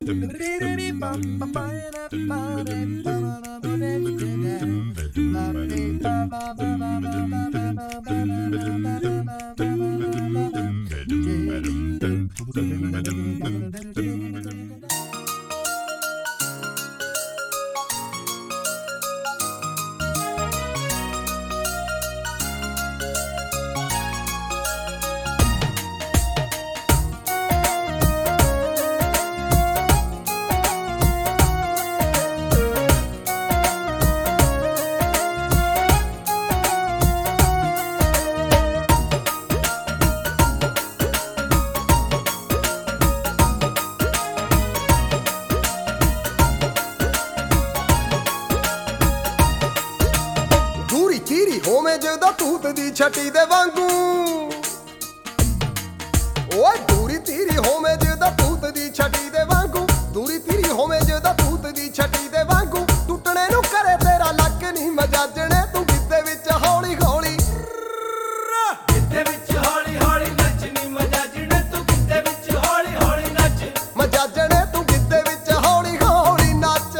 ਹੋਵੇਂ ਜਿਹਦਾ ਤੂਤ ਦੀ ਛਟੀ ਦੇ ਵਾਂਗੂ ਓਏ ਦੂਰੀ ਤੀਰੀ ਹੋਵੇਂ ਜਿਹਦਾ ਤੂਤ ਦੀ ਛਟੀ ਦੇ ਵਾਂਗੂ ਦੂਰੀ ਤੀਰੀ ਹੋਵੇਂ ਜਿਹਦਾ ਤੂਤ ਦੀ ਛਟੀ ਦੇ ਵਾਂਗੂ ਟੁੱਟਣੇ ਨੂੰ ਕਰੇ ਤੇਰਾ ਲੱਕ ਨਹੀਂ ਮਜਾਜਣੇ ਤੂੰ ਗਿੱਧੇ ਵਿੱਚ ਹੌਲੀ ਹੌਲੀ ਗਿੱਧੇ ਵਿੱਚ ਹੌਲੀ ਹੌਲੀ ਨੱਚ ਨੀ ਮਜਾਜਣੇ ਤੂੰ ਗਿੱਧੇ ਵਿੱਚ ਹੌਲੀ ਹੌਲੀ ਨੱਚ ਮਜਾਜਣੇ ਤੂੰ ਗਿੱਧੇ ਵਿੱਚ ਹੌਲੀ ਹੌਲੀ ਨੱਚ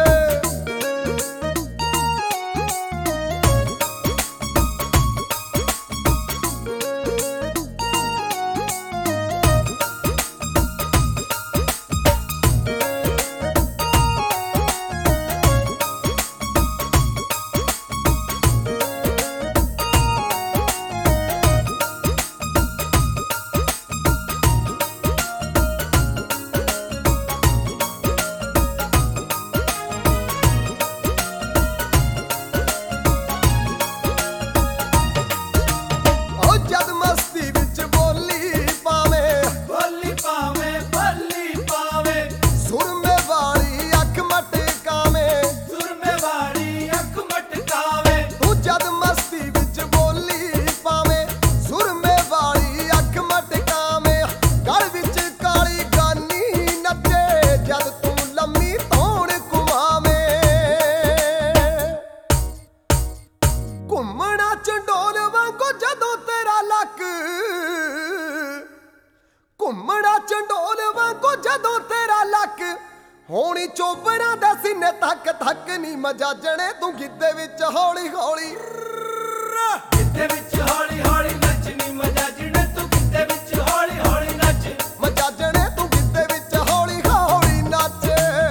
ਘੁੰਮਣਾ ਚੰਡੋਲ ਵਾਂਗੂ ਜਦੋਂ ਤੇਰਾ ਲੱਕ ਹੋਣੀ ਚੋਬਰਾਂ ਦਾ ਸੀਨੇ ਤੱਕ ਤੱਕ ਨੀ ਮਜਾਜਣੇ ਤੂੰ ਗਿੱਧੇ ਵਿੱਚ ਹੌਲੀ ਹੌਲੀ ਗਿੱਧੇ ਵਿੱਚ ਹੌਲੀ ਹੌਲੀ ਨੱਚ ਨੀ ਮਜਾਜਣੇ ਤੂੰ ਗਿੱਧੇ ਵਿੱਚ ਹੌਲੀ ਹੌਲੀ ਨੱਚ ਮਜਾਜਣੇ ਤੂੰ ਗਿੱਧੇ ਵਿੱਚ ਹੌਲੀ ਹੌਲੀ ਨੱਚ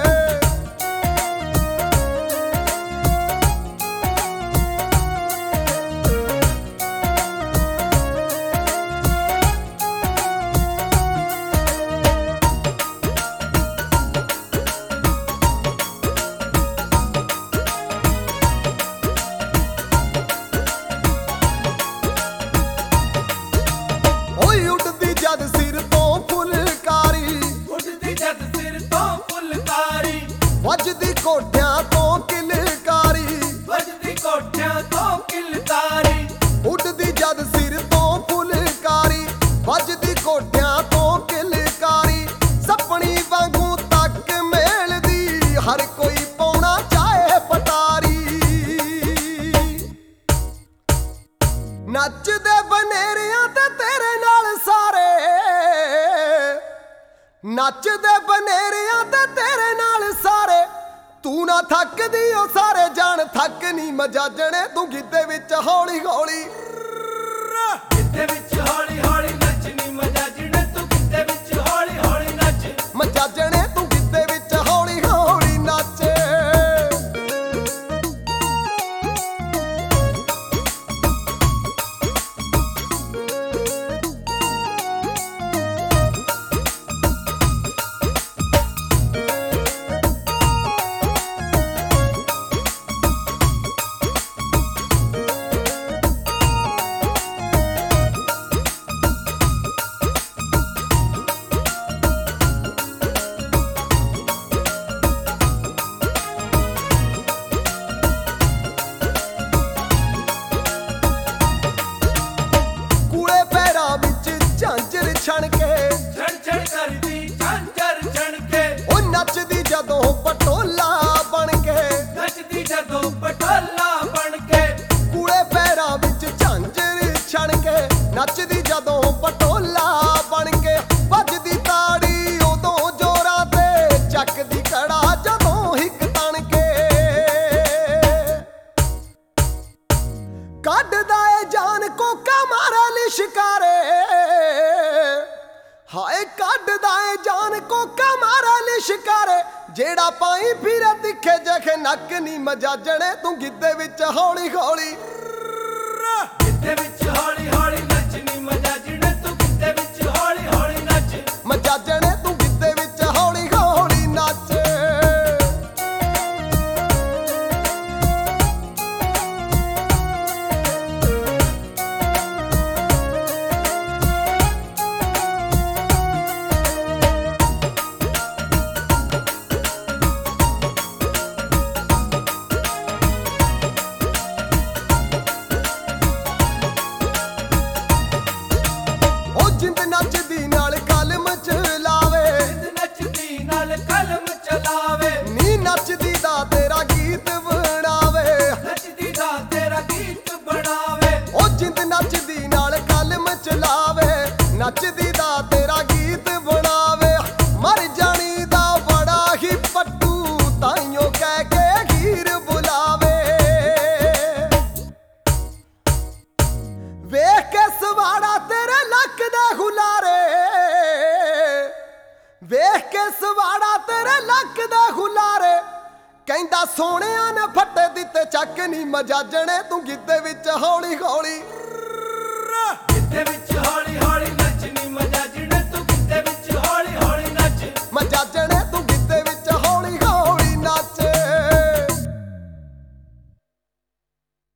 ਜਦ ਸਿਰ ਤੋਂ ਫੁਲਕਾਰੀ ਉੱਡਦੀ ਜਦ ਸਿਰ ਤੋਂ ਫੁਲਕਾਰੀ ਵੱਜਦੀ ਕੋਠਿਆਂ ਤੋਂ ਕਿਲਕਾਰੀ ਵੱਜਦੀ ਕੋਠਿਆਂ ਤੋਂ ਕਿਲਕਾਰੀ ਉੱਡਦੀ ਜਦ ਸਿਰ ਤੋਂ ਫੁਲਕਾਰੀ ਵੱਜਦੀ ਕੋਠਿਆਂ ਤੋਂ ਕਿਲਕਾਰੀ ਸੱਪਣੀ ਵਾਂਗੂ ਤੱਕ ਮੇਲਦੀ ਹਰ ਕੋਈ ਪਾਉਣਾ ਚਾਹੇ ਪਟਾਰੀ ਨੱਚਦੇ ਬਨੇਰਿਆਂ ਤੇ ਤੇਰੇ ਨਾਲ ਸਾਰੇ ਨੱਚਦੇ ਬਨੇਰਿਆਂ ਤੇ ਤੇਰੇ ਨਾਲ ਸਾਰੇ ਤੂੰ ਨਾ ਥੱਕਦੀ ਓ ਸਾਰੇ ਜਾਣ ਥੱਕ ਨੀ ਮਜਾਜਣੇ ਤੂੰ ਗਿੱਧੇ ਵਿੱਚ ਹੌਲੀ ਹੌਲੀ ਗਿੱਧੇ ਵਿੱਚ ਹੌਲੀ ਹੌਲੀ ਨੱਚ ਨੀ ਮਜਾਜਣੇ ਤੂੰ ਗਿੱਧੇ ਵਿੱਚ ਹੌਲੀ ਹੌਲੀ ਨੱਚ ਮਜਾਜਣੇ ਤੂੰ ਗਿੱਧੇ ਵਿੱਚ ਹੌਲੀ ਹੌਲੀ ਨੱਚ ਕੱਢਦਾ ਏ ਜਾਨ ਕੋਕਾ ਮਾਰੇ ਲਿਸ਼ਕਾਰੇ ਜਿਹੜਾ ਪਾਈ ਫਿਰੇ ਤਿੱਖੇ ਜਖੇ ਨੱਕ ਨੀ ਮਜਾਜਣੇ ਤੂੰ ਗਿੱਧੇ ਵਿੱਚ ਹੌਲੀ ਹੌਲੀ ਗਿੱਧੇ ਵਿੱਚ ਹੌਲੀ ਹੌਲੀ ਨੱਚ ਨੀ ਮਜਾਜਣੇ ਤੂੰ ਗਿੱਧੇ ਵਿੱਚ ਹੌਲੀ ਹੌਲੀ ਨੱਚ ਮਜਾਜਣੇ ਤੂੰ ਗਿੱਧੇ ਵਿੱਚ ਹੌਲੀ ਹੌਲੀ ਨੱਚ ਜਿੰਦ ਨੱਚਦੀ ਨਾਲ ਕਲਮ ਚਲਾਵੇ ਜਿੰਦ ਨੱਚਦੀ ਨਾਲ ਕਲਮ ਚਲਾਵੇ ਨੀ ਨੱਚਦੀ ਦਾ ਤੇਰਾ ਗੀਤ ਬਣਾਵੇ ਨੱਚਦੀ ਦਾ ਤੇਰਾ ਗੀਤ ਬਣਾਵੇ ਉਹ ਜਿੰਦ ਨੱਚਦੀ ਨਾਲ ਕਲਮ ਚਲਾਵੇ ਨੱਚਦੀ ਦਾ ਤੇਰਾ ਗੀਤ ਬਣਾਵੇ ਮਰ ਜਾਣੀ ਦਾ ਬੜਾ ਹੀ ਪੱਟੂ ਤਾਈਓ ਕਹਿ ਕੇ ਹੀਰ ਬੁਲਾਵੇ ਵੇਖ ਕੇ ਸਵਾੜਾ ਤੇਰੇ ਲੱਕ ਦੇ ਹੁਲਾਰੇ ਵੇਖ ਕੇ ਸਵਾੜਾ ਤੇਰੇ ਲੱਕ ਦੇ ਹੁਲਾਰੇ ਕਹਿੰਦਾ ਸੋਹਣਿਆਂ ਨੇ ਫੱਟੇ ਦਿੱਤੇ ਚੱਕ ਨੀ ਮਜਾਜਣੇ ਤੂੰ ਗਿੱਧੇ ਵਿੱਚ ਹੌਲੀ ਹੌਲੀ ਗਿੱਧੇ ਵਿੱਚ